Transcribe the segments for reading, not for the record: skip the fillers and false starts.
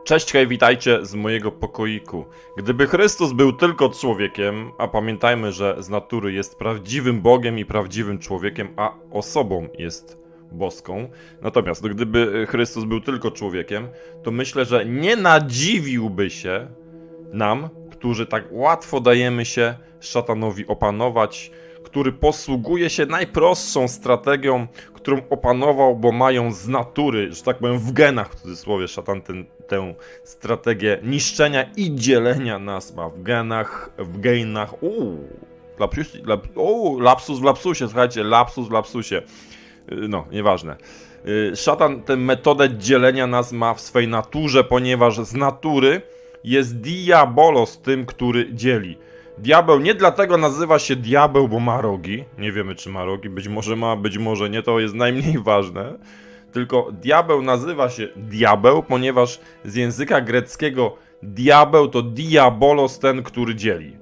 Cześć, hej, witajcie z mojego pokoiku. Gdyby Chrystus był tylko człowiekiem, a pamiętajmy, że z natury jest prawdziwym Bogiem i prawdziwym człowiekiem, a osobą jest boską. Natomiast gdyby Chrystus był tylko człowiekiem, to myślę, że nie nadziwiłby się nam, którzy tak łatwo dajemy się szatanowi opanować, który posługuje się najprostszą strategią, którą opanował, bo mają z natury, że tak powiem w genach, w cudzysłowie, szatan tę strategię niszczenia i dzielenia nas ma w genach, lapsus w lapsusie, słuchajcie, lapsus w lapsusie, no, nieważne. Szatan tę metodę dzielenia nas ma w swej naturze, ponieważ z natury jest diabolos tym, który dzieli. Diabeł nie dlatego nazywa się diabeł, bo ma rogi. Nie wiemy, czy ma rogi. Być może ma, być może nie. To jest najmniej ważne. Tylko diabeł nazywa się diabeł, ponieważ z języka greckiego diabeł to diabolos, ten, który dzieli.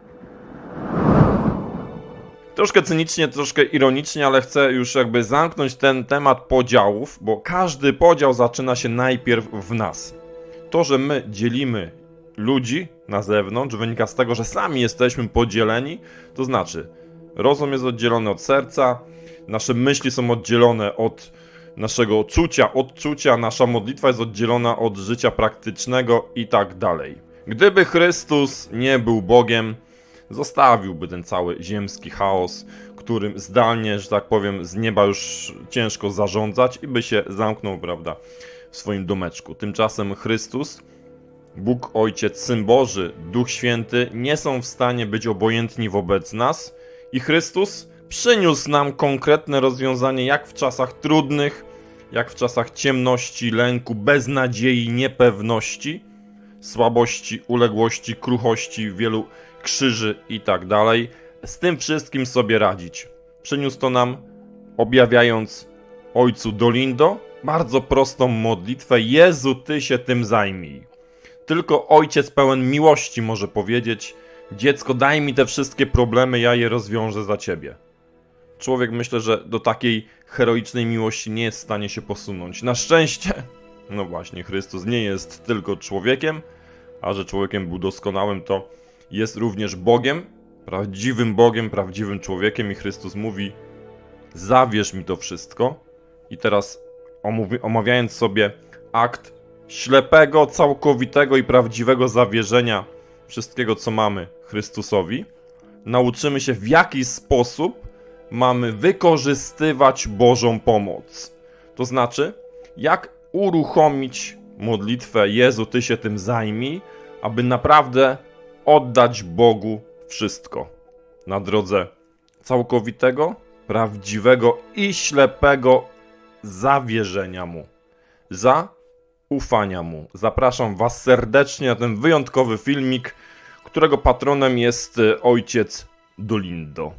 Troszkę cynicznie, troszkę ironicznie, ale chcę już jakby zamknąć ten temat podziałów, bo każdy podział zaczyna się najpierw w nas. To, że my dzielimy ludzi na zewnątrz, wynika z tego, że sami jesteśmy podzieleni, to znaczy rozum jest oddzielony od serca, nasze myśli są oddzielone od naszego odczucia, nasza modlitwa jest oddzielona od życia praktycznego i tak dalej. Gdyby Chrystus nie był Bogiem, zostawiłby ten cały ziemski chaos, którym zdalnie, że tak powiem, z nieba już ciężko zarządzać i by się zamknął, prawda, w swoim domeczku. Tymczasem Chrystus, Bóg Ojciec, Syn Boży, Duch Święty nie są w stanie być obojętni wobec nas i Chrystus przyniósł nam konkretne rozwiązanie jak w czasach trudnych, jak w czasach ciemności, lęku, beznadziei, niepewności, słabości, uległości, kruchości, wielu krzyży i tak dalej. Z tym wszystkim sobie radzić. Przyniósł to nam, objawiając Ojcu Dolindo bardzo prostą modlitwę: Jezu, Ty się tym zajmij. Tylko Ojciec pełen miłości może powiedzieć: dziecko, daj mi te wszystkie problemy, ja je rozwiążę za Ciebie. Człowiek, myślę, że do takiej heroicznej miłości nie jest w stanie się posunąć. Na szczęście, no właśnie, Chrystus nie jest tylko człowiekiem, a że człowiekiem był doskonałym, to jest również Bogiem, prawdziwym człowiekiem i Chrystus mówi: zawierz mi to wszystko. I teraz omawiając sobie akt ślepego, całkowitego i prawdziwego zawierzenia wszystkiego, co mamy Chrystusowi, nauczymy się, w jaki sposób mamy wykorzystywać Bożą pomoc. To znaczy, jak uruchomić modlitwę Jezu, Ty się tym zajmij, aby naprawdę oddać Bogu wszystko na drodze całkowitego, prawdziwego i ślepego zawierzenia Mu, zaufania Mu. Zapraszam Was serdecznie na ten wyjątkowy filmik, którego patronem jest Ojciec Dolindo.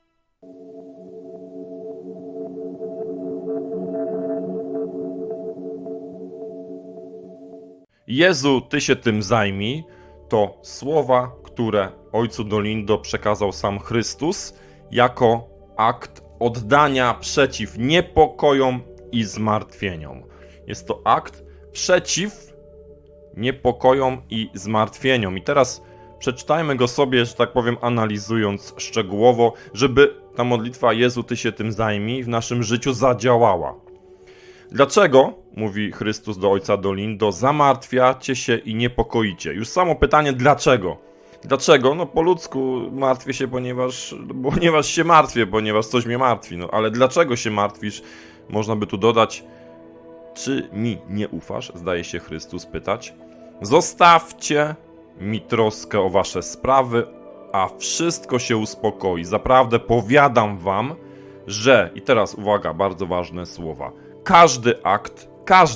Jezu, Ty się tym zajmij, to słowa, które Ojcu Dolindo przekazał sam Chrystus jako akt oddania przeciw niepokojom i zmartwieniom. Jest to akt przeciw niepokojom i zmartwieniom. I teraz przeczytajmy go sobie, że tak powiem, analizując szczegółowo, żeby ta modlitwa Jezu, Ty się tym zajmij w naszym życiu zadziałała. Dlaczego, mówi Chrystus do Ojca Dolindo, zamartwiacie się i niepokoicie? Już samo pytanie dlaczego? Dlaczego? No po ludzku martwię się, ponieważ się martwię, ponieważ coś mnie martwi. No ale dlaczego się martwisz? Można by tu dodać: czy mi nie ufasz? Zdaje się Chrystus pytać. Zostawcie mi troskę o wasze sprawy, a wszystko się uspokoi. Zaprawdę powiadam wam, że, i teraz uwaga, bardzo ważne słowa, każdy akt,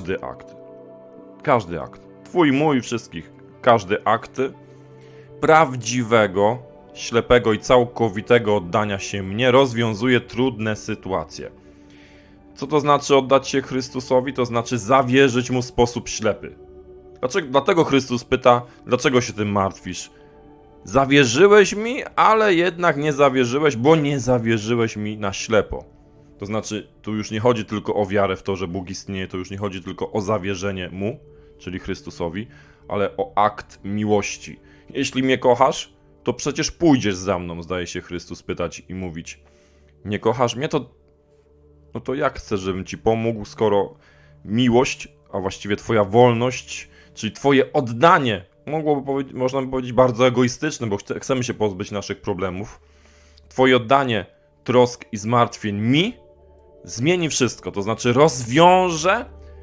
twój, mój, wszystkich, każdy akt prawdziwego, ślepego i całkowitego oddania się mnie rozwiązuje trudne sytuacje. Co to znaczy oddać się Chrystusowi? To znaczy zawierzyć Mu w sposób ślepy. Dlatego Chrystus pyta: dlaczego się tym martwisz? Zawierzyłeś mi, ale jednak nie zawierzyłeś, bo nie zawierzyłeś mi na ślepo. To znaczy, tu już nie chodzi tylko o wiarę w to, że Bóg istnieje, to już nie chodzi tylko o zawierzenie Mu, czyli Chrystusowi, ale o akt miłości. Jeśli mnie kochasz, to przecież pójdziesz za mną, zdaje się Chrystus pytać i mówić. Nie kochasz mnie, no to jak chcesz, żebym ci pomógł, skoro miłość, a właściwie twoja wolność, czyli twoje oddanie, można by powiedzieć bardzo egoistyczne, bo chcemy się pozbyć naszych problemów. Twoje oddanie trosk i zmartwień mi zmieni wszystko, to znaczy rozwiąże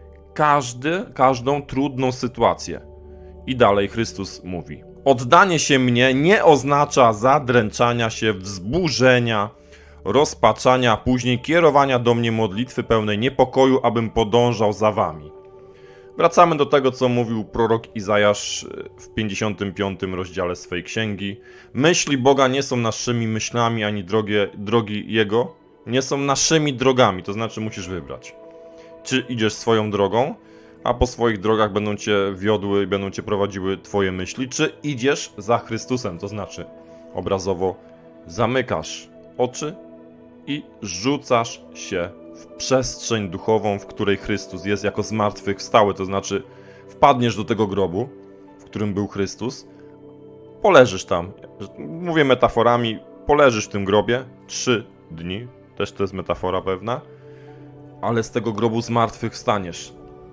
każdą trudną sytuację. I dalej Chrystus mówi: oddanie się mnie nie oznacza zadręczania się, wzburzenia, rozpaczania, a później kierowania do mnie modlitwy pełnej niepokoju, abym podążał za wami. Wracamy do tego, co mówił prorok Izajasz w 55 rozdziale swej księgi. Myśli Boga nie są naszymi myślami, ani drogi Jego nie są naszymi drogami, to znaczy musisz wybrać. Czy idziesz swoją drogą, a po swoich drogach będą cię wiodły i będą cię prowadziły twoje myśli, czy idziesz za Chrystusem, to znaczy obrazowo zamykasz oczy i rzucasz się w przestrzeń duchową, w której Chrystus jest jako zmartwychwstały, to znaczy wpadniesz do tego grobu, w którym był Chrystus, poleżysz tam, mówię metaforami, poleżysz w tym grobie 3 dni, też to jest metafora pewna, ale z tego grobu zmartwychwstaniesz.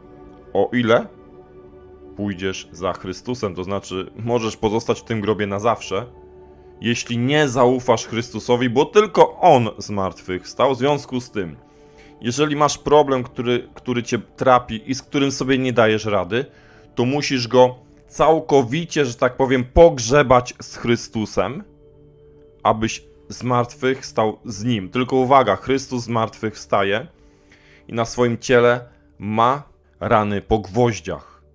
O ile pójdziesz za Chrystusem, to znaczy możesz pozostać w tym grobie na zawsze, jeśli nie zaufasz Chrystusowi, bo tylko On zmartwychwstał. W związku z tym, jeżeli masz problem, który cię trapi i z którym sobie nie dajesz rady, to musisz go całkowicie, że tak powiem, pogrzebać z Chrystusem, abyś zmartwychwstał z Nim. Tylko uwaga, Chrystus zmartwychwstaje i na swoim ciele ma rany po gwoździach.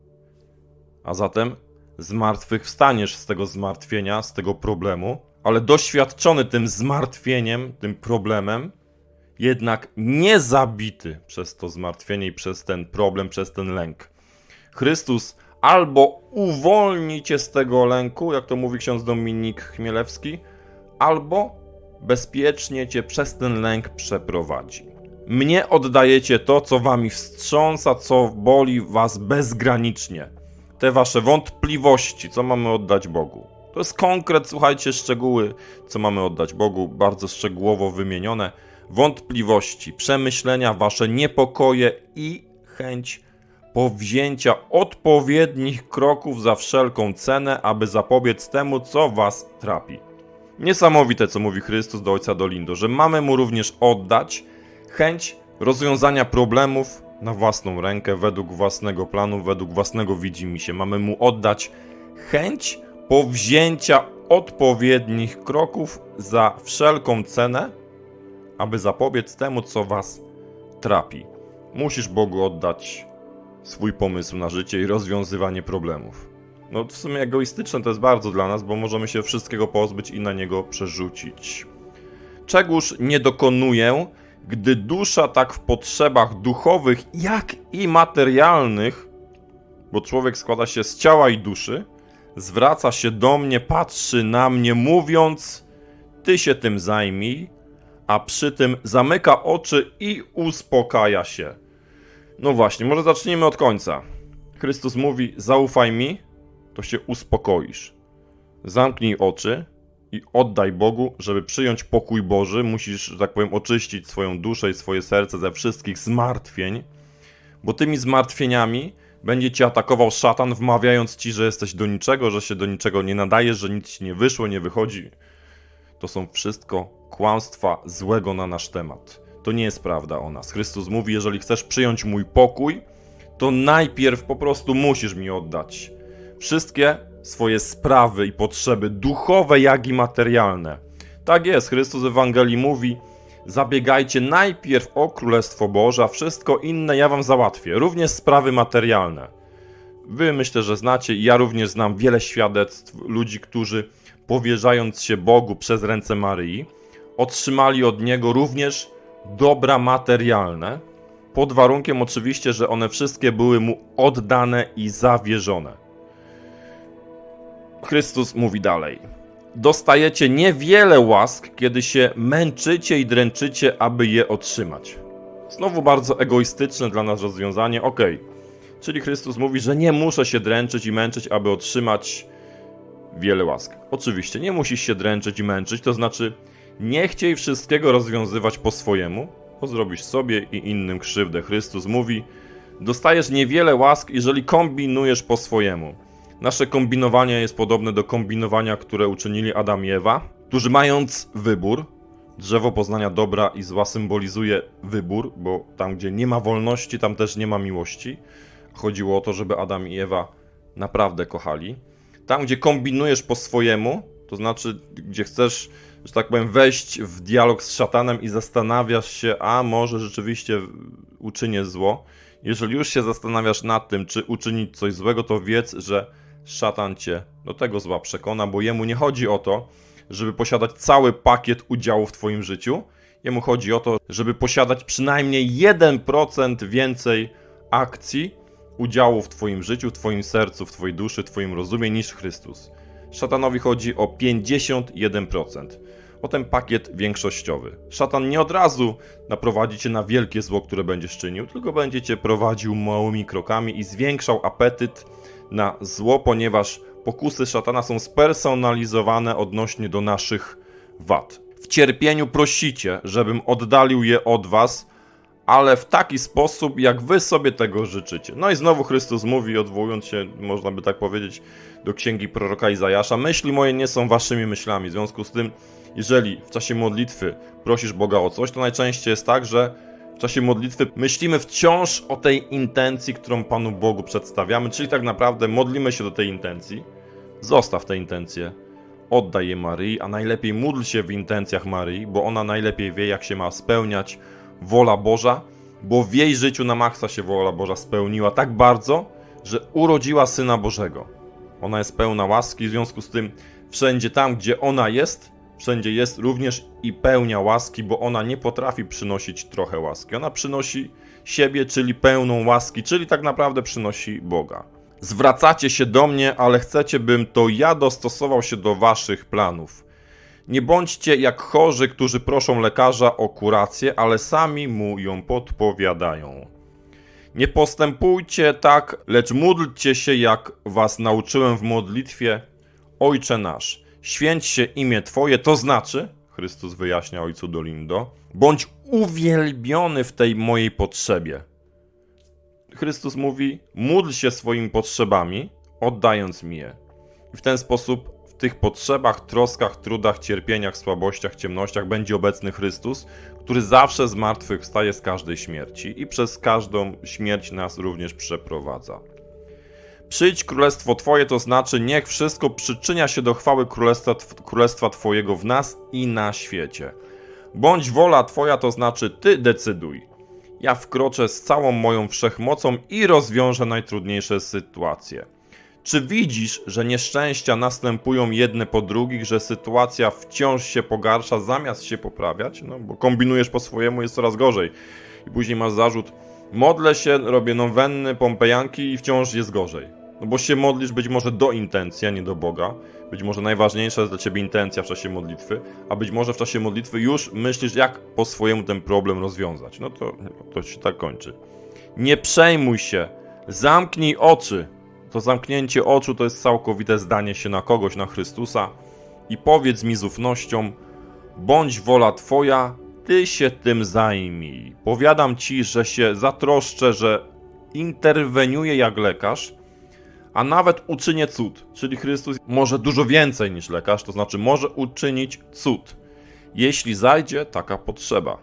A zatem zmartwychwstaniesz z tego zmartwienia, z tego problemu, ale doświadczony tym zmartwieniem, tym problemem, jednak nie zabity przez to zmartwienie i przez ten problem, przez ten lęk. Chrystus albo uwolni cię z tego lęku, jak to mówi ksiądz Dominik Chmielewski, albo bezpiecznie cię przez ten lęk przeprowadzi. Mnie oddajecie to, co wami wstrząsa, co boli was bezgranicznie. Te wasze wątpliwości, co mamy oddać Bogu. To jest konkret, słuchajcie, szczegóły, co mamy oddać Bogu, bardzo szczegółowo wymienione. Wątpliwości, przemyślenia, wasze niepokoje i chęć powzięcia odpowiednich kroków za wszelką cenę, aby zapobiec temu, co was trapi. Niesamowite, co mówi Chrystus do Ojca Dolindo, że mamy Mu również oddać chęć rozwiązania problemów na własną rękę, według własnego planu, według własnego widzimisię. Mamy Mu oddać chęć powzięcia odpowiednich kroków za wszelką cenę, aby zapobiec temu, co was trapi. Musisz Bogu oddać swój pomysł na życie i rozwiązywanie problemów. No w sumie egoistyczne to jest bardzo dla nas, bo możemy się wszystkiego pozbyć i na Niego przerzucić. Czegóż nie dokonuję, gdy dusza tak w potrzebach duchowych, jak i materialnych, bo człowiek składa się z ciała i duszy, zwraca się do mnie, patrzy na mnie, mówiąc: ty się tym zajmij, a przy tym zamyka oczy i uspokaja się. No właśnie, może zacznijmy od końca. Chrystus mówi: zaufaj mi, to się uspokoisz. Zamknij oczy i oddaj Bogu, żeby przyjąć pokój Boży. Musisz, że tak powiem, oczyścić swoją duszę i swoje serce ze wszystkich zmartwień, bo tymi zmartwieniami będzie cię atakował szatan, wmawiając ci, że jesteś do niczego, że się do niczego nie nadajesz, że nic ci nie wyszło, nie wychodzi. To są wszystko kłamstwa złego na nasz temat. To nie jest prawda o nas. Chrystus mówi: jeżeli chcesz przyjąć mój pokój, to najpierw po prostu musisz mi oddać wszystkie swoje sprawy i potrzeby duchowe, jak i materialne. Tak jest, Chrystus w Ewangelii mówi: zabiegajcie najpierw o Królestwo Boże, a wszystko inne ja wam załatwię, również sprawy materialne. Wy myślę, że znacie, i ja również znam wiele świadectw ludzi, którzy powierzając się Bogu przez ręce Maryi, otrzymali od Niego również dobra materialne, pod warunkiem oczywiście, że one wszystkie były Mu oddane i zawierzone. Chrystus mówi dalej: dostajecie niewiele łask, kiedy się męczycie i dręczycie, aby je otrzymać. Znowu bardzo egoistyczne dla nas rozwiązanie. Czyli Chrystus mówi, że nie muszę się dręczyć i męczyć, aby otrzymać wiele łask. Oczywiście nie musisz się dręczyć i męczyć, to znaczy nie chciej wszystkiego rozwiązywać po swojemu, bo zrobisz sobie i innym krzywdę. Chrystus mówi, dostajesz niewiele łask, jeżeli kombinujesz po swojemu. Nasze kombinowanie jest podobne do kombinowania, które uczynili Adam i Ewa, którzy mając wybór, drzewo poznania dobra i zła symbolizuje wybór, bo tam, gdzie nie ma wolności, tam też nie ma miłości. Chodziło o to, żeby Adam i Ewa naprawdę kochali. Tam, gdzie kombinujesz po swojemu, to znaczy, gdzie chcesz, że tak powiem, wejść w dialog z szatanem i zastanawiasz się, a może rzeczywiście uczynię zło. Jeżeli już się zastanawiasz nad tym, czy uczynić coś złego, to wiedz, że szatan cię do tego zła przekona, bo jemu nie chodzi o to, żeby posiadać cały pakiet udziałów w twoim życiu. Jemu chodzi o to, żeby posiadać przynajmniej 1% więcej akcji, udziału w twoim życiu, w twoim sercu, w twojej duszy, w twoim rozumie niż Chrystus. Szatanowi chodzi o 51%. O ten pakiet większościowy. Szatan nie od razu naprowadzi cię na wielkie zło, które będziesz czynił, tylko będzie cię prowadził małymi krokami i zwiększał apetyt na zło, ponieważ pokusy szatana są spersonalizowane odnośnie do naszych wad. W cierpieniu prosicie, żebym oddalił je od was, ale w taki sposób, jak wy sobie tego życzycie. No i znowu Chrystus mówi, odwołując się, można by tak powiedzieć, do księgi proroka Izajasza, myśli moje nie są waszymi myślami. W związku z tym, jeżeli w czasie modlitwy prosisz Boga o coś, to najczęściej jest tak, że w czasie modlitwy myślimy wciąż o tej intencji, którą Panu Bogu przedstawiamy, czyli tak naprawdę modlimy się do tej intencji, zostaw tę intencję, oddaj je Maryi, a najlepiej módl się w intencjach Maryi, bo ona najlepiej wie, jak się ma spełniać wola Boża, bo w jej życiu na maksa się wola Boża spełniła tak bardzo, że urodziła Syna Bożego. Ona jest pełna łaski, w związku z tym wszędzie tam, gdzie ona jest, wszędzie jest również i pełnia łaski, bo ona nie potrafi przynosić trochę łaski. Ona przynosi siebie, czyli pełną łaski, czyli tak naprawdę przynosi Boga. Zwracacie się do mnie, ale chcecie, bym to ja dostosował się do waszych planów. Nie bądźcie jak chorzy, którzy proszą lekarza o kurację, ale sami mu ją podpowiadają. Nie postępujcie tak, lecz módlcie się, jak was nauczyłem w modlitwie. Ojcze nasz, święć się imię Twoje, to znaczy, Chrystus wyjaśnia ojcu Dolindo, bądź uwielbiony w tej mojej potrzebie. Chrystus mówi, módl się swoimi potrzebami, oddając mi je. I w ten sposób w tych potrzebach, troskach, trudach, cierpieniach, słabościach, ciemnościach będzie obecny Chrystus, który zawsze z martwych wstaje z każdej śmierci i przez każdą śmierć nas również przeprowadza. Przyjdź królestwo Twoje, to znaczy niech wszystko przyczynia się do chwały królestwa Twojego w nas i na świecie. Bądź wola Twoja, to znaczy Ty decyduj. Ja wkroczę z całą moją wszechmocą i rozwiążę najtrudniejsze sytuacje. Czy widzisz, że nieszczęścia następują jedne po drugich, że sytuacja wciąż się pogarsza zamiast się poprawiać? No bo kombinujesz po swojemu, jest coraz gorzej. I później masz zarzut, modlę się, robię nowenny, pompejanki i wciąż jest gorzej. No bo się modlisz być może do intencji, a nie do Boga. Być może najważniejsza jest dla ciebie intencja w czasie modlitwy, a być może w czasie modlitwy już myślisz, jak po swojemu ten problem rozwiązać. No to się tak kończy. Nie przejmuj się, zamknij oczy. To zamknięcie oczu to jest całkowite zdanie się na kogoś, na Chrystusa i powiedz mi z ufnością, bądź wola Twoja, Ty się tym zajmij. Powiadam Ci, że się zatroszczę, że interweniuję jak lekarz, a nawet uczynię cud. Czyli Chrystus może dużo więcej niż lekarz, to znaczy może uczynić cud, jeśli zajdzie taka potrzeba.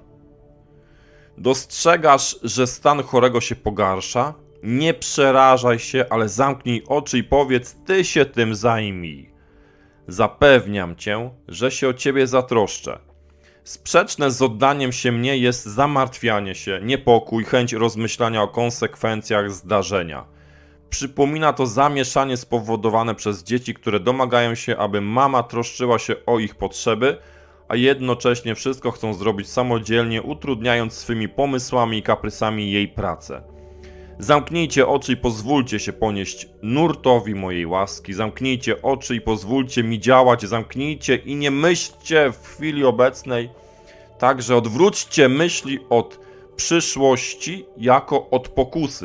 Dostrzegasz, że stan chorego się pogarsza? Nie przerażaj się, ale zamknij oczy i powiedz, Ty się tym zajmij. Zapewniam Cię, że się o Ciebie zatroszczę. Sprzeczne z oddaniem się mnie jest zamartwianie się, niepokój, chęć rozmyślania o konsekwencjach zdarzenia. Przypomina to zamieszanie spowodowane przez dzieci, które domagają się, aby mama troszczyła się o ich potrzeby, a jednocześnie wszystko chcą zrobić samodzielnie, utrudniając swymi pomysłami i kaprysami jej pracę. Zamknijcie oczy i pozwólcie się ponieść nurtowi mojej łaski. Zamknijcie oczy i pozwólcie mi działać. Zamknijcie i nie myślcie w chwili obecnej. Także odwróćcie myśli od przyszłości jako od pokusy.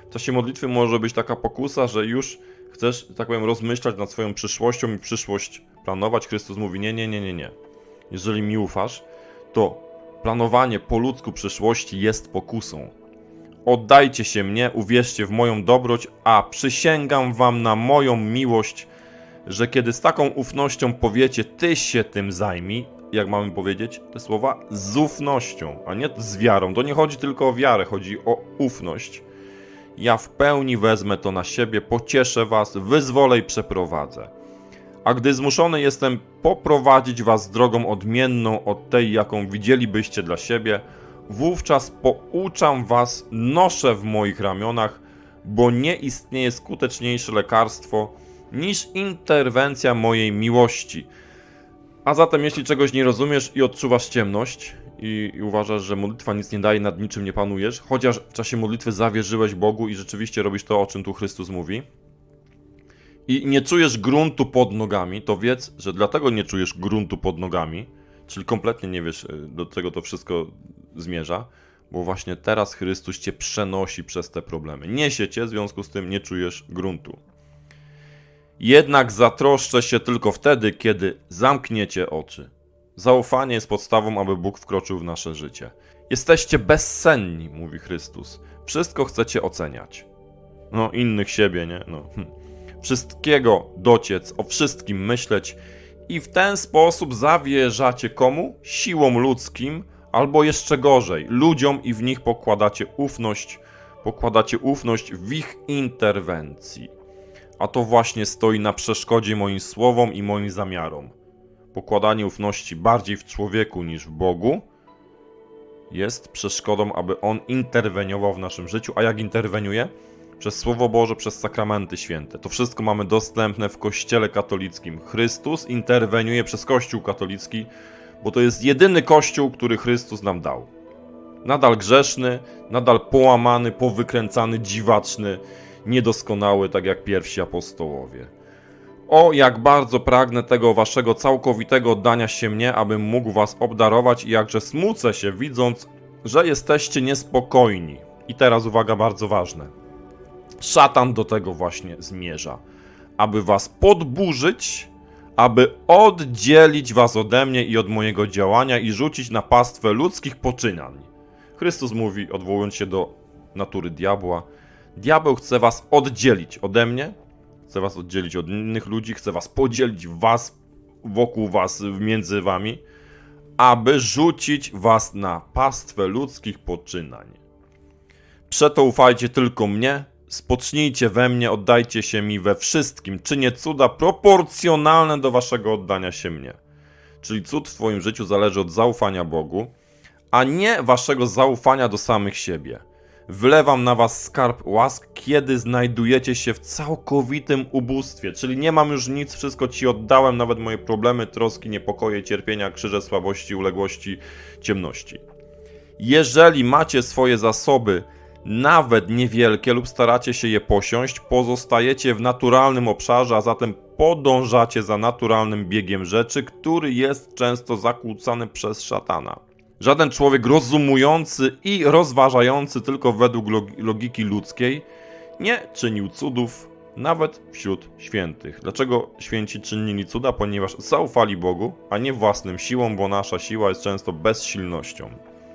W czasie modlitwy może być taka pokusa, że już chcesz, tak powiem, rozmyślać nad swoją przyszłością i przyszłość planować. Chrystus mówi, nie. Jeżeli mi ufasz, to planowanie po ludzku przyszłości jest pokusą. Oddajcie się mnie, uwierzcie w moją dobroć, a przysięgam wam na moją miłość, że kiedy z taką ufnością powiecie, ty się tym zajmij, jak mamy powiedzieć te słowa, z ufnością, a nie z wiarą. To nie chodzi tylko o wiarę, chodzi o ufność. Ja w pełni wezmę to na siebie, pocieszę was, wyzwolę i przeprowadzę. A gdy zmuszony jestem poprowadzić was drogą odmienną od tej, jaką widzielibyście dla siebie, wówczas pouczam was, noszę w moich ramionach, bo nie istnieje skuteczniejsze lekarstwo niż interwencja mojej miłości. A zatem jeśli czegoś nie rozumiesz i odczuwasz ciemność i uważasz, że modlitwa nic nie daje, nad niczym nie panujesz, chociaż w czasie modlitwy zawierzyłeś Bogu i rzeczywiście robisz to, o czym tu Chrystus mówi, i nie czujesz gruntu pod nogami, to wiedz, że dlatego nie czujesz gruntu pod nogami, czyli kompletnie nie wiesz, do czego to wszystko zmierza, bo właśnie teraz Chrystus cię przenosi przez te problemy. Niesie cię, w związku z tym nie czujesz gruntu. Jednak zatroszczę się tylko wtedy, kiedy zamkniecie oczy. Zaufanie jest podstawą, aby Bóg wkroczył w nasze życie. Jesteście bezsenni, mówi Chrystus. Wszystko chcecie oceniać. No, innych siebie, nie? Wszystkiego dociec, o wszystkim myśleć i w ten sposób zawierzacie komu? Siłom ludzkim, albo jeszcze gorzej, ludziom i w nich pokładacie ufność w ich interwencji. A to właśnie stoi na przeszkodzie moim słowom i moim zamiarom. Pokładanie ufności bardziej w człowieku niż w Bogu jest przeszkodą, aby On interweniował w naszym życiu. A jak interweniuje? Przez Słowo Boże, przez sakramenty święte. To wszystko mamy dostępne w Kościele katolickim. Chrystus interweniuje przez Kościół katolicki, bo to jest jedyny Kościół, który Chrystus nam dał. Nadal grzeszny, nadal połamany, powykręcany, dziwaczny, niedoskonały, tak jak pierwsi apostołowie. O, jak bardzo pragnę tego waszego całkowitego oddania się mnie, abym mógł was obdarować i jakże smucę się, widząc, że jesteście niespokojni. I teraz uwaga, bardzo ważne. Szatan do tego właśnie zmierza, aby was podburzyć, aby oddzielić was ode mnie i od mojego działania i rzucić na pastwę ludzkich poczynań. Chrystus mówi, odwołując się do natury diabła, diabeł chce was oddzielić ode mnie, chce was oddzielić od innych ludzi, chce was podzielić wokół was, między wami, aby rzucić was na pastwę ludzkich poczynań. Przeto ufajcie tylko mnie, spocznijcie we mnie, oddajcie się mi we wszystkim, czynię cuda proporcjonalne do waszego oddania się mnie. Czyli cud w twoim życiu zależy od zaufania Bogu, a nie waszego zaufania do samych siebie. Wlewam na was skarb łask, kiedy znajdujecie się w całkowitym ubóstwie, czyli nie mam już nic, wszystko ci oddałem, nawet moje problemy, troski, niepokoje, cierpienia, krzyże, słabości, uległości, ciemności. Jeżeli macie swoje zasoby, nawet niewielkie, lub staracie się je posiąść, pozostajecie w naturalnym obszarze, a zatem podążacie za naturalnym biegiem rzeczy, który jest często zakłócany przez szatana. Żaden człowiek rozumujący i rozważający tylko według logiki ludzkiej nie czynił cudów nawet wśród świętych. Dlaczego święci czynili cuda? Ponieważ zaufali Bogu, a nie własnym siłom, bo nasza siła jest często bezsilnością.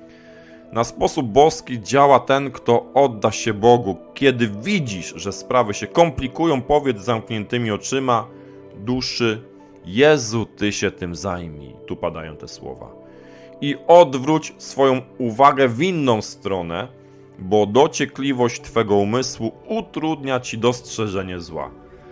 Na sposób boski działa ten, kto odda się Bogu. Kiedy widzisz, że sprawy się komplikują, powiedz z zamkniętymi oczyma duszy: Jezu, Ty się tym zajmij. Tu padają te słowa. I odwróć swoją uwagę w inną stronę, bo dociekliwość Twego umysłu utrudnia Ci dostrzeżenie zła.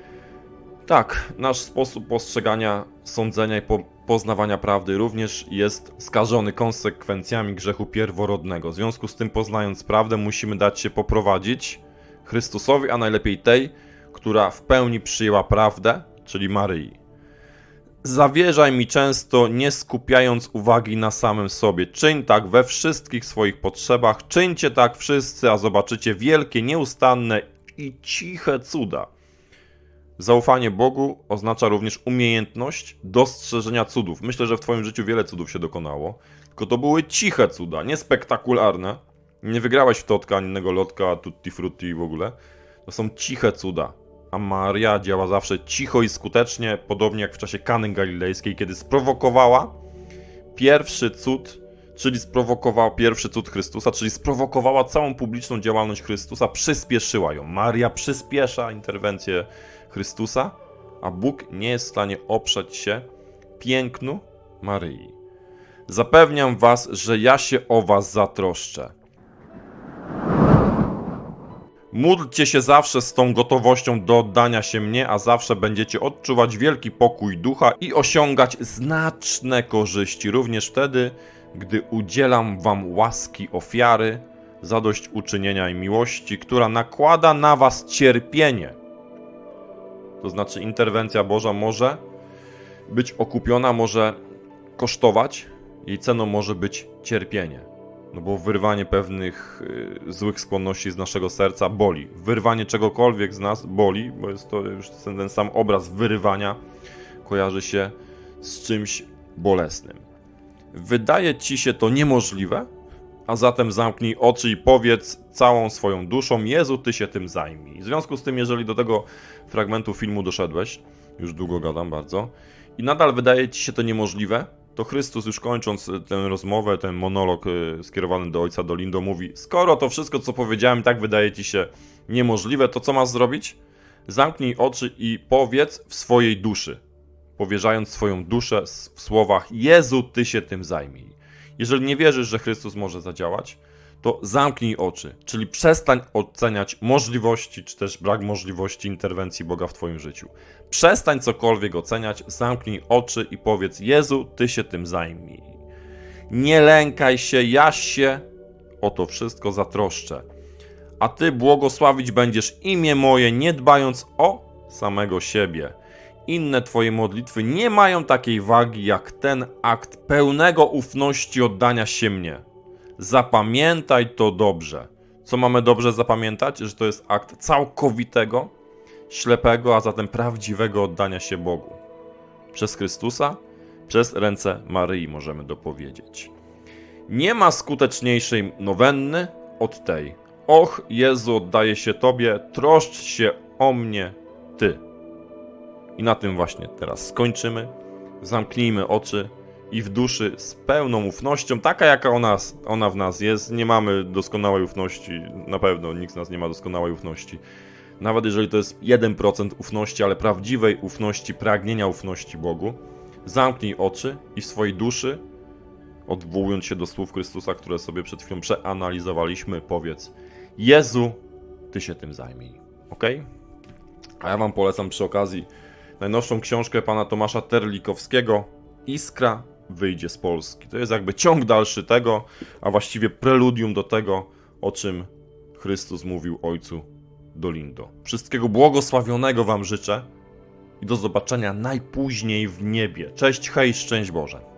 Tak, nasz sposób postrzegania, sądzenia i poznawania prawdy również jest skażony konsekwencjami grzechu pierworodnego. W związku z tym, poznając prawdę, musimy dać się poprowadzić Chrystusowi, a najlepiej tej, która w pełni przyjęła prawdę, czyli Maryi. Zawierzaj mi często, nie skupiając uwagi na samym sobie. Czyń tak we wszystkich swoich potrzebach. Czyńcie tak wszyscy, a zobaczycie wielkie, nieustanne i ciche cuda. Zaufanie Bogu oznacza również umiejętność dostrzeżenia cudów. Myślę, że w twoim życiu wiele cudów się dokonało, tylko to były ciche cuda, nie spektakularne, Nie wygrałeś w totka, ani innego lotka, tutti frutti i w ogóle. To są ciche cuda. A Maria działa zawsze cicho i skutecznie, podobnie jak w czasie Kany Galilejskiej, kiedy sprowokowała pierwszy cud, pierwszy cud Chrystusa, czyli sprowokowała całą publiczną działalność Chrystusa, przyspieszyła ją. Maria przyspiesza interwencję Chrystusa, a Bóg nie jest w stanie oprzeć się pięknu Maryi. Zapewniam was, że ja się o was zatroszczę. Módlcie się zawsze z tą gotowością do oddania się mnie, a zawsze będziecie odczuwać wielki pokój ducha i osiągać znaczne korzyści, również wtedy, gdy udzielam wam łaski ofiary, zadośćuczynienia i miłości, która nakłada na was cierpienie. To znaczy interwencja Boża może być okupiona, może kosztować, jej ceną może być cierpienie. No bo wyrwanie pewnych złych skłonności z naszego serca boli. Wyrwanie czegokolwiek z nas boli, bo jest to już ten sam obraz wyrywania kojarzy się z czymś bolesnym. Wydaje ci się to niemożliwe? A zatem zamknij oczy i powiedz całą swoją duszą: Jezu, Ty się tym zajmij. W związku z tym, jeżeli do tego fragmentu filmu doszedłeś, już długo gadam bardzo, i nadal wydaje ci się to niemożliwe, to Chrystus, już kończąc tę rozmowę, ten monolog skierowany do Ojca Dolindo, mówi: skoro to wszystko, co powiedziałem, tak wydaje ci się niemożliwe, to co masz zrobić? Zamknij oczy i powiedz w swojej duszy, powierzając swoją duszę w słowach: Jezu, Ty się tym zajmij. Jeżeli nie wierzysz, że Chrystus może zadziałać, to zamknij oczy, czyli przestań oceniać możliwości, czy też brak możliwości interwencji Boga w twoim życiu. Przestań cokolwiek oceniać, zamknij oczy i powiedz: Jezu, Ty się tym zajmij. Nie lękaj się, ja się o to wszystko zatroszczę. A Ty błogosławić będziesz imię moje, nie dbając o samego siebie. Inne Twoje modlitwy nie mają takiej wagi jak ten akt pełnego ufności oddania się mnie. Zapamiętaj to dobrze. Co mamy dobrze zapamiętać? Że to jest akt całkowitego, ślepego, a zatem prawdziwego oddania się Bogu. Przez Chrystusa, przez ręce Maryi możemy dopowiedzieć. Nie ma skuteczniejszej nowenny od tej. Och, Jezu, oddaję się Tobie, troszcz się o mnie Ty. I na tym właśnie teraz skończymy. Zamknijmy oczy i w duszy z pełną ufnością, taka jaka ona w nas jest. Nie mamy doskonałej ufności, na pewno nikt z nas nie ma doskonałej ufności. Nawet jeżeli to jest 1% ufności, ale prawdziwej ufności, pragnienia ufności Bogu. Zamknij oczy i w swojej duszy, odwołując się do słów Chrystusa, które sobie przed chwilą przeanalizowaliśmy, powiedz: Jezu, Ty się tym zajmij. Ok? A ja wam polecam przy okazji najnowszą książkę pana Tomasza Terlikowskiego Iskra wyjdzie z Polski. To jest jakby ciąg dalszy tego, a właściwie preludium do tego, o czym Chrystus mówił Ojcu Dolindo. Wszystkiego błogosławionego wam życzę i do zobaczenia najpóźniej w niebie. Cześć, hej, szczęść Boże.